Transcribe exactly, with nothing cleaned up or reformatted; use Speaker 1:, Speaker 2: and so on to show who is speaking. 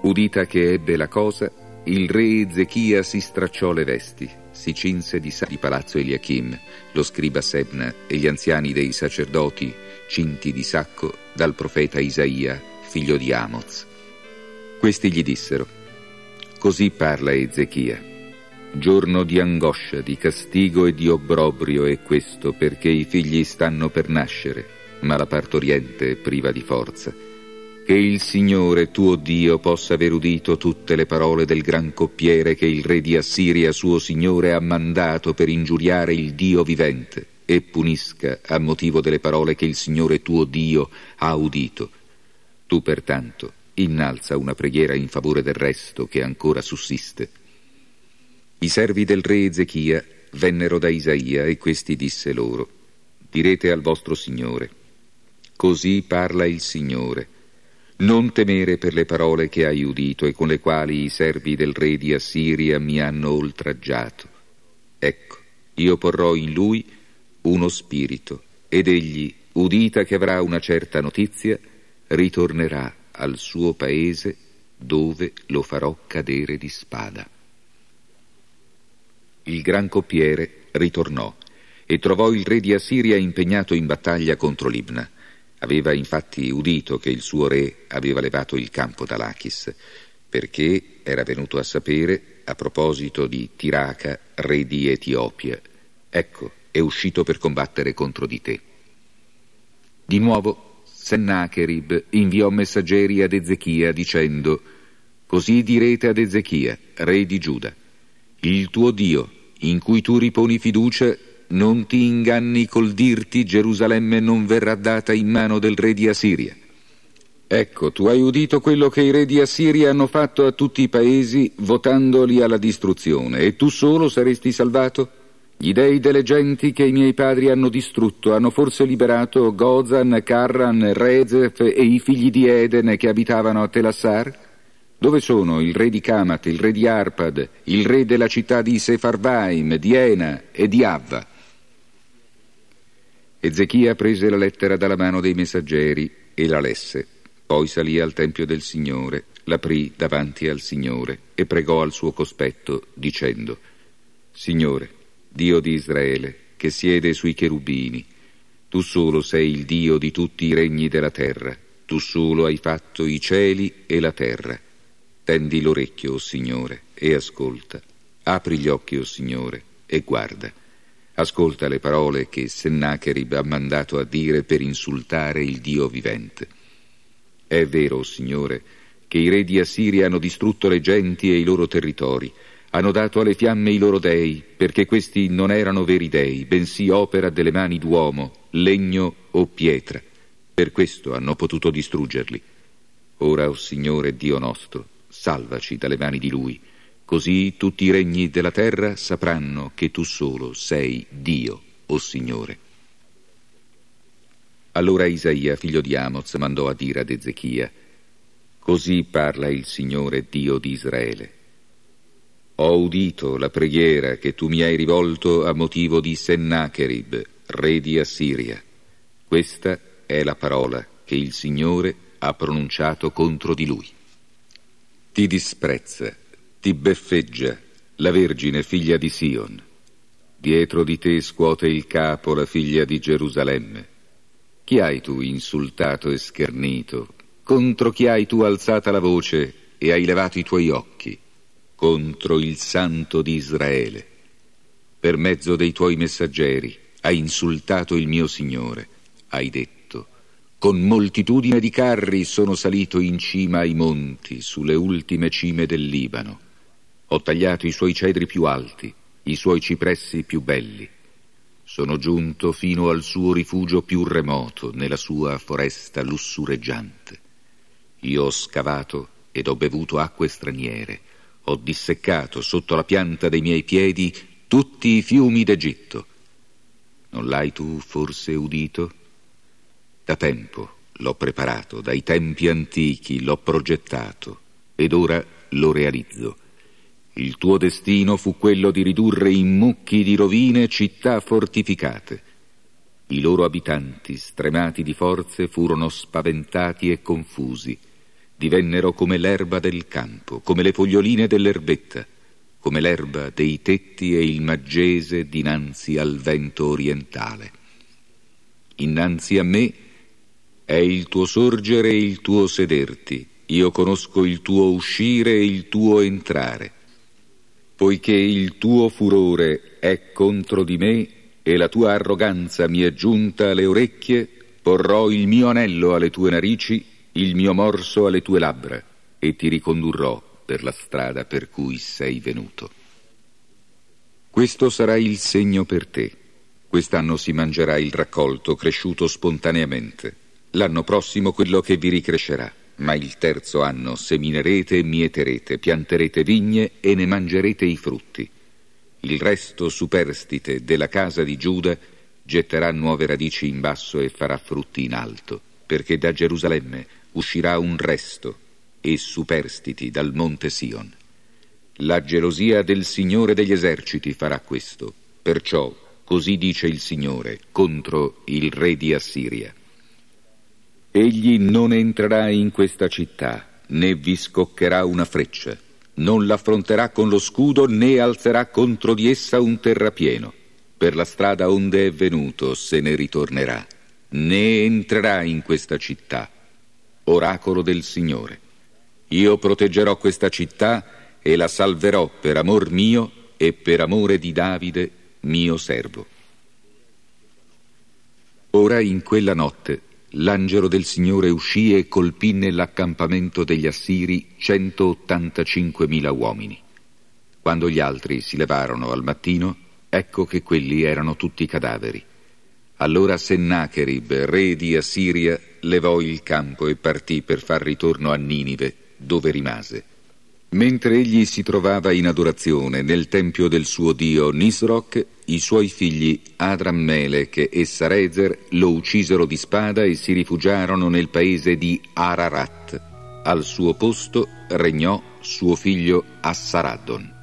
Speaker 1: Udita che ebbe la cosa, il re Ezechia si stracciò le vesti, si cinse di sacco di palazzo Eliachim, lo scriba Sebna e gli anziani dei sacerdoti cinti di sacco dal profeta Isaia, figlio di Amoz. Questi gli dissero: così parla Ezechia. Giorno di angoscia, di castigo e di obbrobrio è questo, perché i figli stanno per nascere, ma la partoriente è priva di forza. Che il Signore tuo Dio possa aver udito tutte le parole del gran coppiere che il re di Assiria suo Signore ha mandato per ingiuriare il Dio vivente, e punisca a motivo delle parole che il Signore tuo Dio ha udito. Tu pertanto innalza una preghiera in favore del resto che ancora sussiste. I servi del re Ezechia vennero da Isaia e questi disse loro: direte al vostro Signore: così parla il Signore, non temere per le parole che hai udito e con le quali i servi del re di Assiria mi hanno oltraggiato. Ecco, io porrò in lui uno spirito, ed egli, udita che avrà una certa notizia, ritornerà al suo paese, dove lo farò cadere di spada. Il gran coppiere ritornò e trovò il re di Assiria impegnato in battaglia contro Libna. Aveva infatti udito che il suo re aveva levato il campo da Lachis, perché era venuto a sapere, a proposito di Tiraca, re di Etiopia: ecco, è uscito per combattere contro di te. Di nuovo Sennacherib inviò messaggeri ad Ezechia dicendo: così direte ad Ezechia, re di Giuda: il tuo Dio, in cui tu riponi fiducia, non ti inganni col dirti Gerusalemme non verrà data in mano del re di Assiria. Ecco, tu hai udito quello che i re di Assiria hanno fatto a tutti i paesi, votandoli alla distruzione, e tu solo saresti salvato? Gli dei delle genti che i miei padri hanno distrutto hanno forse liberato Gozan, Carran, Rezef e i figli di Eden che abitavano a Telassar? Dove sono il re di Camat, il re di Arpad, il re della città di Sefarvaim, di Ena e di Avva? Ezechia prese la lettera dalla mano dei messaggeri e la lesse. Poi salì al tempio del Signore, l'aprì davanti al Signore e pregò al suo cospetto, dicendo: Signore, Dio di Israele, che siede sui cherubini, tu solo sei il Dio di tutti i regni della terra, tu solo hai fatto i cieli e la terra. Tendi l'orecchio, o Signore, e ascolta. Apri gli occhi, o Signore, e guarda. Ascolta le parole che Sennacherib ha mandato a dire per insultare il Dio vivente. È vero, o Signore, che i re di Assiria hanno distrutto le genti e i loro territori, hanno dato alle fiamme i loro dei, perché questi non erano veri dei, bensì opera delle mani d'uomo, legno o pietra. Per questo hanno potuto distruggerli. Ora, o Signore Dio nostro, salvaci dalle mani di lui, così tutti i regni della terra sapranno che tu solo sei Dio, o Signore. Allora Isaia, figlio di Amoz, mandò a dire ad Ezechia: così parla il Signore Dio di Israele. Ho udito la preghiera che tu mi hai rivolto a motivo di Sennacherib, re di Assiria. Questa è la parola che il Signore ha pronunciato contro di lui. Ti disprezza, ti beffeggia la Vergine figlia di Sion. Dietro di te scuote il capo la figlia di Gerusalemme. Chi hai tu insultato e schernito? Contro chi hai tu alzata la voce e hai levato i tuoi occhi? Contro il Santo di Israele. Per mezzo dei tuoi messaggeri hai insultato il mio Signore. Hai detto: con moltitudine di carri sono salito in cima ai monti, sulle ultime cime del Libano. Ho tagliato i suoi cedri più alti, i suoi cipressi più belli. Sono giunto fino al suo rifugio più remoto, nella sua foresta lussureggiante. Io ho scavato ed ho bevuto acque straniere. Ho disseccato sotto la pianta dei miei piedi tutti i fiumi d'Egitto. Non l'hai tu forse udito? Da tempo l'ho preparato, dai tempi antichi l'ho progettato, ed ora lo realizzo. Il tuo destino fu quello di ridurre in mucchi di rovine città fortificate. I loro abitanti, stremati di forze, furono spaventati e confusi. divennero come l'erba del campo, come le foglioline dell'erbetta, come l'erba dei tetti e il maggese dinanzi al vento orientale. Innanzi a me è il tuo sorgere e il tuo sederti, io conosco il tuo uscire e il tuo entrare. Poiché il tuo furore è contro di me e la tua arroganza mi è giunta alle orecchie, porrò il mio anello alle tue narici, il mio morso alle tue labbra, e ti ricondurrò per la strada per cui sei venuto. Questo sarà il segno per te. Quest'anno si mangerà il raccolto cresciuto spontaneamente, l'anno prossimo quello che vi ricrescerà, ma il terzo anno seminerete e mieterete, pianterete vigne e ne mangerete i frutti. Il resto superstite della casa di Giuda getterà nuove radici in basso e farà frutti in alto, perché da Gerusalemme uscirà un resto e superstiti dal monte Sion. La gelosia del Signore degli eserciti farà questo, perciò così dice il Signore contro il re di Assiria. Egli non entrerà in questa città, né vi scoccherà una freccia, non l'affronterà con lo scudo, né alzerà contro di essa un terrapieno. Per la strada onde è venuto se ne ritornerà, né entrerà in questa città. Oracolo del Signore. Io proteggerò questa città e la salverò per amor mio e per amore di Davide, mio servo. Ora in quella notte l'angelo del Signore uscì e colpì nell'accampamento degli Assiri centottantacinquemila uomini. Quando gli altri si levarono al mattino, ecco che quelli erano tutti cadaveri. Allora Sennacherib, re di Assiria, levò il campo e partì per far ritorno a Ninive, dove rimase. Mentre egli si trovava in adorazione nel tempio del suo dio Nisroch, i suoi figli Adrammelech e Sarezer lo uccisero di spada e si rifugiarono nel paese di Ararat. Al suo posto regnò suo figlio Assaraddon.